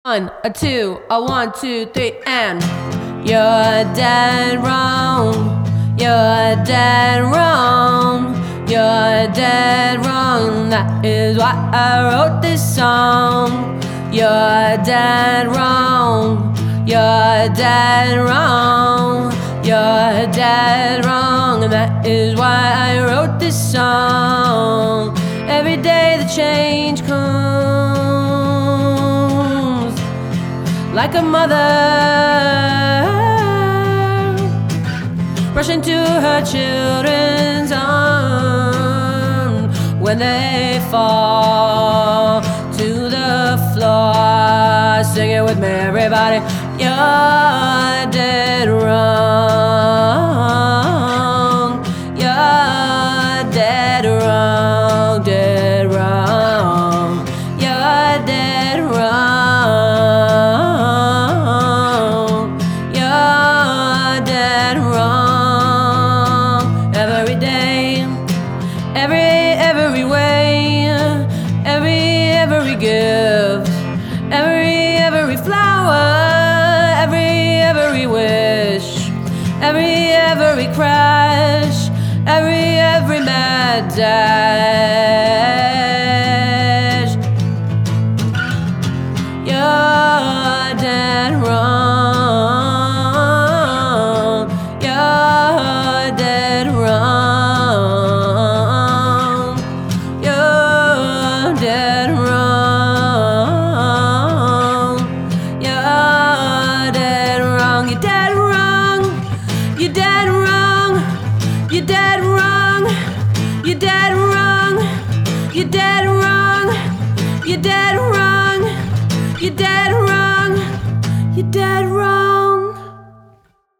1, a 2, a 1, 2, 3, and you're dead wrong. You're dead wrong. You're dead wrong. That is why I wrote this song. You're dead wrong. You're dead wrong. You're dead wrong, and that is why I wrote this song. Every day the change comes like a mother rushing to her children's arms when they fall to the floor. Sing it with me, everybody. You're dead wrong. You're dead wrong. Dead wrong. You're dead wrong. You're dead wrong. Every day, every way, every gift, every flower, every wish, every crash, every mad dash. You're dead wrong. You're dead wrong. You're dead wrong. You're dead wrong. You're dead wrong. You're dead wrong. You're dead wrong. You're dead wrong. You're dead wrong. You're dead wrong. You're dead wrong.